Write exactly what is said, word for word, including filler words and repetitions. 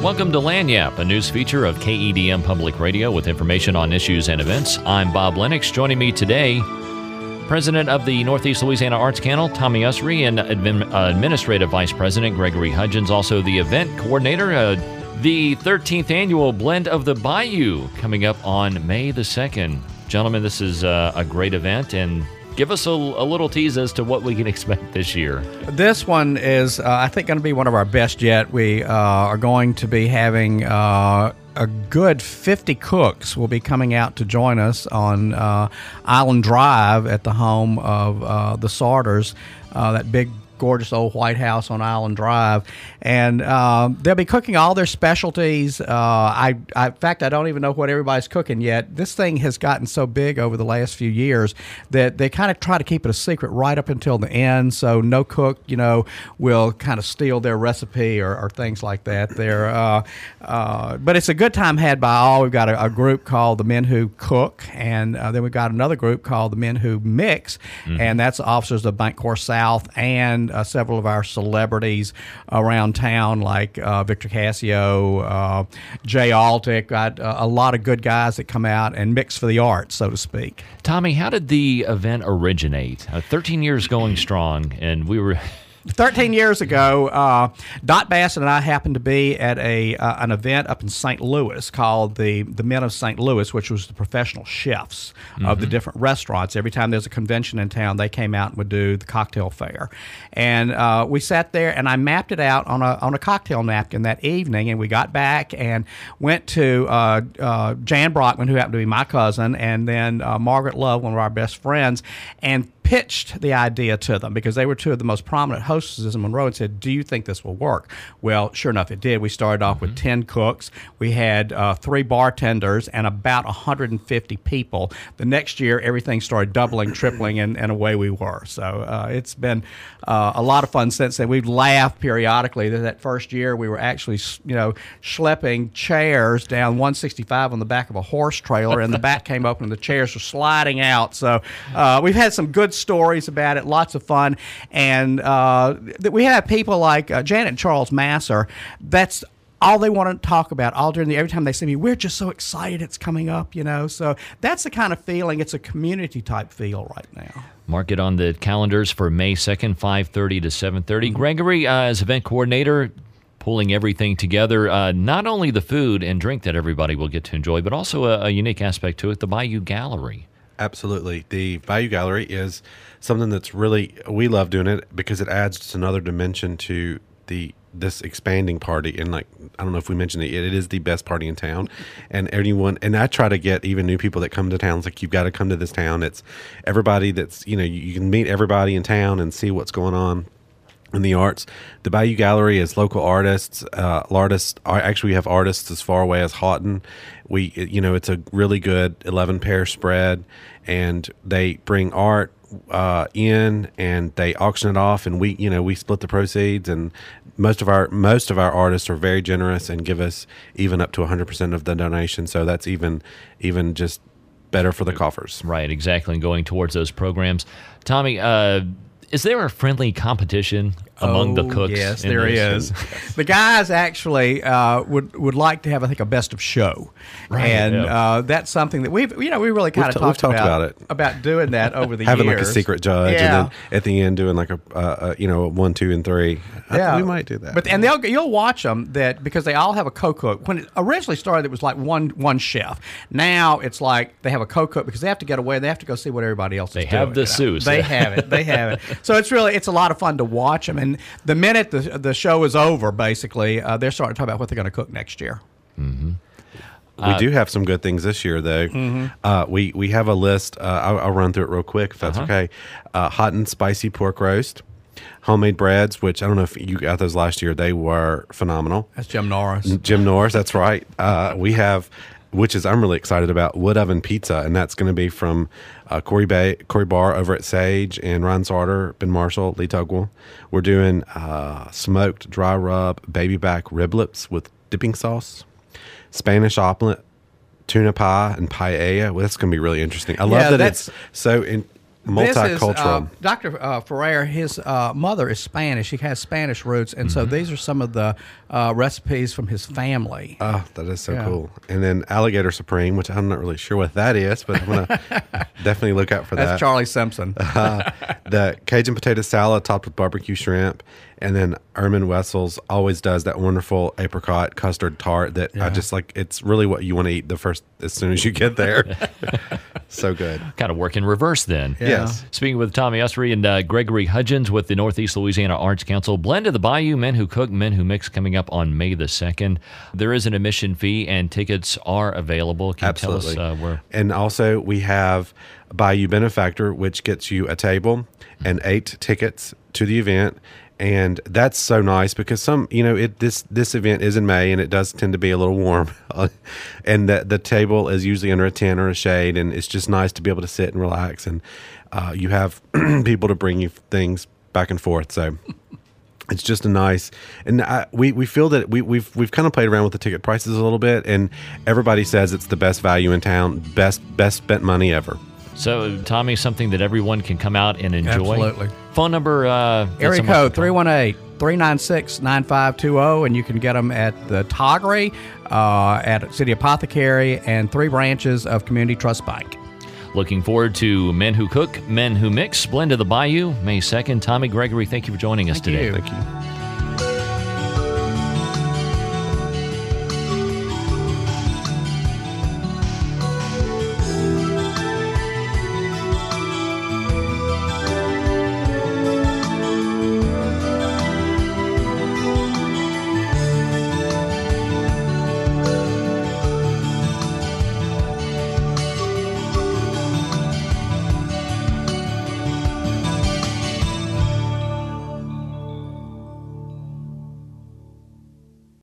Welcome to Lagniappe, a news feature of K E D M Public Radio with information on issues and events. I'm Bob Lennox. Joining me today, President of the Northeast Louisiana Arts Council, Tommy Usry, and Admin- uh, Administrative Vice President Gregory Hudgens, also the event coordinator, uh, the thirteenth annual Blend of the Bayou, coming up on May the second. Gentlemen, this is uh, a great event, and give us a, a little tease as to what we can expect this year. This one is, uh, I think, going to be one of our best yet. We uh, are going to be having uh, a good fifty cooks will be coming out to join us on uh, Island Drive at the home of uh, the Sarters, uh, that big gorgeous old White House on Island Drive, and uh, they'll be cooking all their specialties. Uh, I, I, in fact, I don't even know what everybody's cooking yet. This thing has gotten so big over the last few years that they kind of try to keep it a secret right up until the end, so no cook, you know, will kind of steal their recipe or, or things like that. There, uh, uh, but it's a good time had by all. We've got a, a group called the Men Who Cook, and uh, then we've got another group called the Men Who Mix, mm-hmm. and that's officers of Bank Corps South and Uh, several of our celebrities around town, like uh, Victor Cassio, uh, Jay Altick, got uh, a lot of good guys that come out and mix for the arts, so to speak. Tommy, how did the event originate? Uh, thirteen years going strong, and we were... Thirteen years ago, uh, Dot Bassett and I happened to be at a uh, an event up in Saint Louis called the the Men of Saint Louis, which was the professional chefs mm-hmm. of the different restaurants. Every time there's a convention in town, they came out and would do the cocktail fair, and uh, we sat there and I mapped it out on a on a cocktail napkin that evening. And we got back and went to uh, uh, Jan Brockman, who happened to be my cousin, and then uh, Margaret Love, one of our best friends, and pitched the idea to them because they were two of the most prominent hostesses in Monroe, and said, do you think this will work? Well, sure enough, it did. We started off mm-hmm. with ten cooks. We had uh, three bartenders and about one hundred fifty people. The next year, everything started doubling, tripling, and, and away we were. So uh, it's been uh, a lot of fun since then. We've laughed periodically that that first year we were actually, you know, schlepping chairs down one sixty-five on the back of a horse trailer, and the back came open and the chairs were sliding out. So uh, we've had some good stories about it, lots of fun, and uh, we have people like uh, Janet and Charles Masser. That's all they want to talk about all during the every time they see me. We're just so excited it's coming up, you know. So that's the kind of feeling. It's a community type feel right now. Mark it on the calendars for May second, five thirty to seven thirty. Mm-hmm. Gregory, uh, as event coordinator, pulling everything together, uh, not only the food and drink that everybody will get to enjoy, but also a, a unique aspect to it, the Bayou Gallery. Absolutely. The Bayou Gallery is something that's really, we love doing it because it adds just another dimension to the this expanding party. And like, I don't know if we mentioned it, it is the best party in town. And anyone, and I try to get even new people that come to town. It's like, you've got to come to this town. It's everybody that's, you know, you, you can meet everybody in town and see what's going on in the arts. The Bayou Gallery is local artists. Uh, artists are, actually, we have artists as far away as Houghton. We, you know, it's a really good eleven pair spread, and they bring art uh, in and they auction it off, and we, you know, we split the proceeds. And most of our most of our artists are very generous and give us even up to one hundred percent of the donation. So that's even even just better for the coffers. Right, exactly, and going towards those programs. Tommy, uh, is there a friendly competition among oh, the cooks? Yes, there is. The guys actually uh, would would like to have, I think, a best of show, right, and yeah. uh, that's something that we've you know we really kind of t- talked, talked about, about it about doing that over the having years. Having like a secret judge, yeah. and then at the end doing like a uh, you know a one, two, and three. I yeah, we might do that. But and they'll you'll watch them that because they all have a co-cook. When it originally started, it was like one one chef. Now it's like they have a co-cook because they have to get away. They have to go see what everybody else they is doing. They have the you know? Seuss. They have it. They have it. So it's really it's a lot of fun to watch them. And the minute the the show is over, basically, uh, they're starting to talk about what they're going to cook next year. Mm-hmm. We uh, do have some good things this year, though. Mm-hmm. Uh, we we have a list. Uh, I'll, I'll run through it real quick, if that's uh-huh. okay. Uh, hot and spicy pork roast, homemade breads, which I don't know if you got those last year. They were phenomenal. That's Jim Norris. Jim Norris, that's right. Uh, we have, which is I'm really excited about, wood oven pizza, and that's going to be from uh, Corey Bay, Corey Barr over at Sage, and Ryan Sarter, Ben Marshall, Lee Tugwell. We're doing uh, smoked dry rub baby back riblets with dipping sauce, Spanish omelet, tuna pie, and paella. Well, that's going to be really interesting. I love yeah, that that's, it's so in. multicultural. This is, uh, Doctor Uh, Ferrer, his uh, mother is Spanish. He has Spanish roots, and mm-hmm. so these are some of the uh, recipes from his family. Oh, that is so yeah. cool. And then Alligator Supreme, which I'm not really sure what that is, but I'm going to definitely look out for That's that. That's Charlie Simpson. uh, the Cajun potato salad topped with barbecue shrimp. And then Ermin Wessels always does that wonderful apricot custard tart that yeah. I just like. It's really what you want to eat the first as soon as you get there. So good. Kind of work in reverse then. Yeah. Yes. Speaking with Tommy Usry and uh, Gregory Hudgens with the Northeast Louisiana Arts Council, Blend of the Bayou, Men Who Cook, Men Who Mix, coming up on May the second. There is an admission fee and tickets are available. Can Absolutely. you tell us uh, where? And also we have Bayou Benefactor, which gets you a table and eight tickets to the event. And that's so nice because some, you know, it this this event is in May and it does tend to be a little warm, and the the table is usually under a tent or a shade, and it's just nice to be able to sit and relax, and uh, you have people to bring you things back and forth. So it's just a nice, and I, we we feel that we we've we've kind of played around with the ticket prices a little bit, and everybody says it's the best value in town, best best spent money ever. So, Tommy, something that everyone can come out and enjoy. Absolutely. Phone number? Uh, Area code three one eight, three nine six, nine five two zero, and you can get them at the Toggery, uh, at City Apothecary, and three branches of Community Trust Bank. Looking forward to Men Who Cook, Men Who Mix, Blend of the Bayou, May second. Tommy, Gregory, thank you for joining us thank today. You. Thank you.